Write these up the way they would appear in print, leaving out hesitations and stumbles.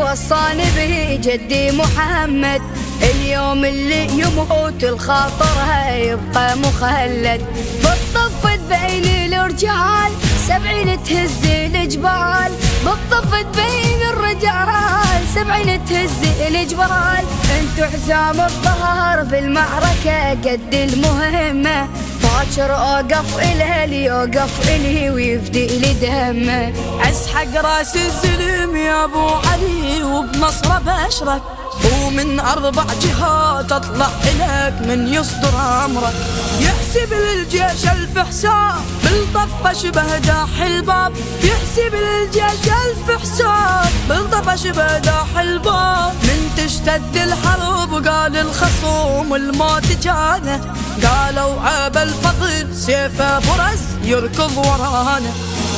وصاني به جدي محمد، اليوم اللي يموت الخاطر يبقى مخلد. بالطفت بين الرجال 70 تهز الجبال، بالطفت بين الرجال 70 تهز الجبال. انتو حزام الظهر في المعركة قد المهمة، باكر اوقف إلها ليوقف إلي ويفدي لي دمه. اسحق راس الزلم يا ابو علي وبنصره بشرك، ومن 4 جهات اطلع إلك من يصدر امرك. يحسب للجيش 1000 حساب بالطفة شبه داح الباب، يحسب للجيش 1000 حساب بالطفة شبه داح الباب. من تشتد الحرب قال الخصوم الموت جانا، قالوا عاب الفضل سيفه برز يركض ورانا.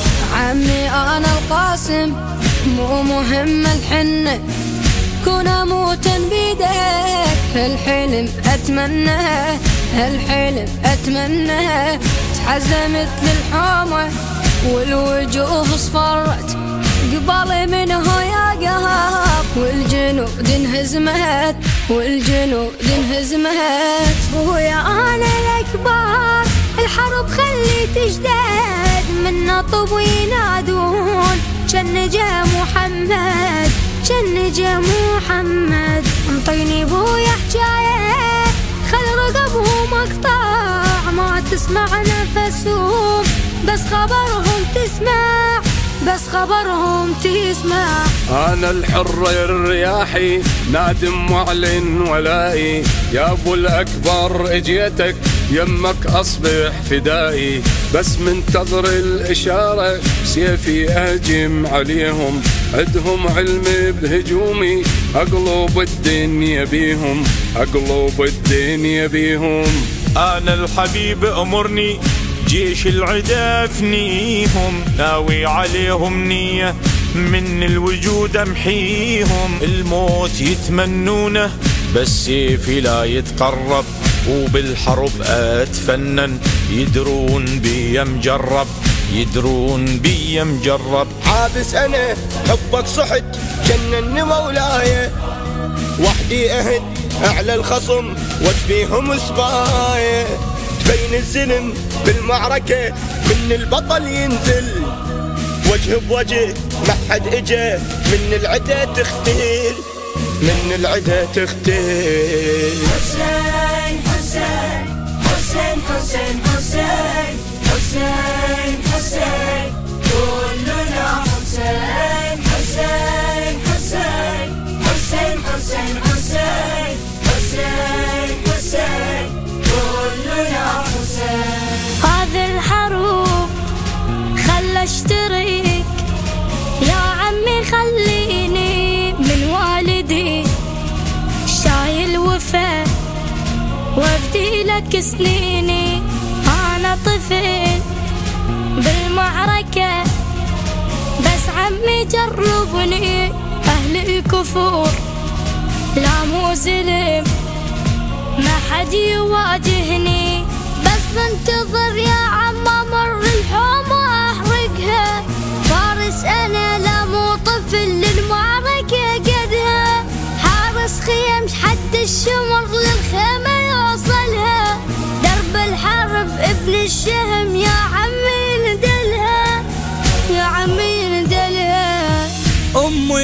عمي انا القاسم مو مهم الحنة، كون اموتا بيدك هالحلم اتمناه، هالحلم اتمناه. تحزمت للحومة والوجوه اصفرت، قبالي منه يا قهر والجنود انهزمت، والجنود انهزمت. ويا انا الاكبر الحرب خلي تجدد، من نطب وينادون جن جا محمد، جن جا محمد. انطيني بويا حجايه خل رقبهم مقطع، ما تسمع نفسهم بس خبرهم تسمع، بس خبرهم تسمع. أنا الحر الرياحي نادم معلن ولائي، يا أبو الأكبر اجيتك يمك أصبح فدائي. بس منتظر الإشارة سيفي أهجم عليهم، عدهم علم بهجومي أقلب الدنيا بيهم، أقلب الدنيا بيهم. أنا الحبيب أمرني جيش العدا افنيهم، ناوي عليهم نية من الوجود امحيهم. الموت يتمنونه بس سيفي لا يتقرب، وبالحرب اتفنن يدرون بي مجرب، يدرون بي مجرب. عابس انا حبك صحت جنن مولاي، وحدي اهد اعلى الخصم واتبيهم سبايه. تبين الزلم بالمعركة من البطل ينزل، وجه بوجه ما حد اجا من العدا تختل، من العدا تختل. حسين حسين حسين حسين حسين حسين حسين كلنا حسين. حسين حسين حسين حسين حسين حسين حسين كلنا حسين. هذه الحروب خل اشترك يا عمي، خليني من والدي شايل وفا وافدي لك سنيني. انا طفل بالمعركة بس عمي جربني، اهل الكفور لا مو زلم ما حد يواجهني. بس بنتظر يا عم امر الحومة احرقها، فارس انا لا مو طفل للمعركة قدها. حارس خيم حد الشمر للخيمة يوصلها، درب الحرب ابن الشهم يا عمي ندلها، يا عمي ندلها. ام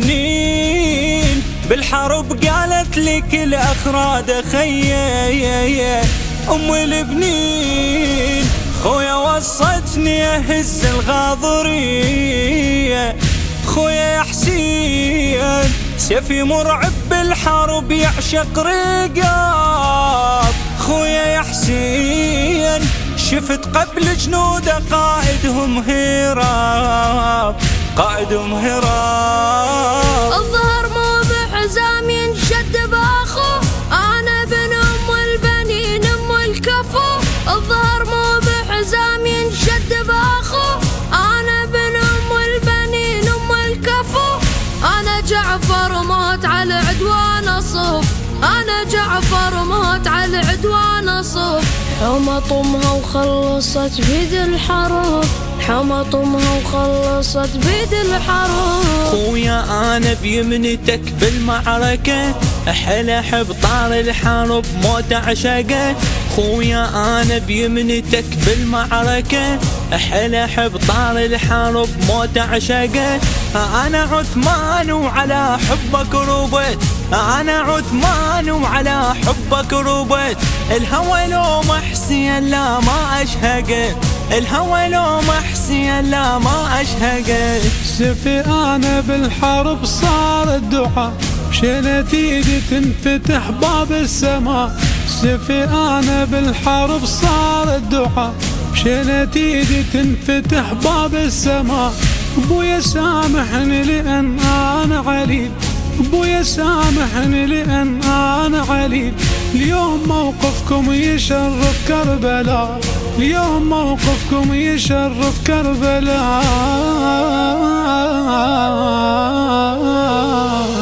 البنين بالحرب قالت لك الاخراد خيه، ام البنين خويا وصتني اهز الغاضريه. خويا يا حسين سيفي مرعب بالحرب يعشق رقاب. خويا يا حسين شفت قبل جنود قائدهم هراب، قائدهم هراب. الظهر مو بحزام ينشد باخو، انا بن ام البنين ام الكفو. الظهر مو بحزام ينشد باخو، انا بن ام البنين ام الكفو. انا جعفر موت على عدوان اصف، انا جعفر موت على عدوان اصف. حومة طمها وخلصت بيد الحرب، رمى طمها وخلصت بيد الحرب. خويا انا بيمنتك بالمعركة حلح بطار الحرب موت عشقه. خويا انا بيمنتك بالمعركة حلح بطار الحرب موت عشقه. انا عثمان وعلى حبك ربيت، انا عثمان وعلى حبك ربيت. الهوى لو محسين لا ما اشهقه، الهوى لو محسين لا ما اشهقه. سفي انا بالحرب صار الدعاء، مشيت ايدي تنفتح باب السماء. سفي انا بالحرب صار الدعاء، مشيت ايدي تنفتح باب السماء. ابويا سامحني لان انا عليل، ابويا سامحني لان انا عليل. اليوم موقفكم يشرف كربلاء، اليوم موقفكم يشرف كربلاء.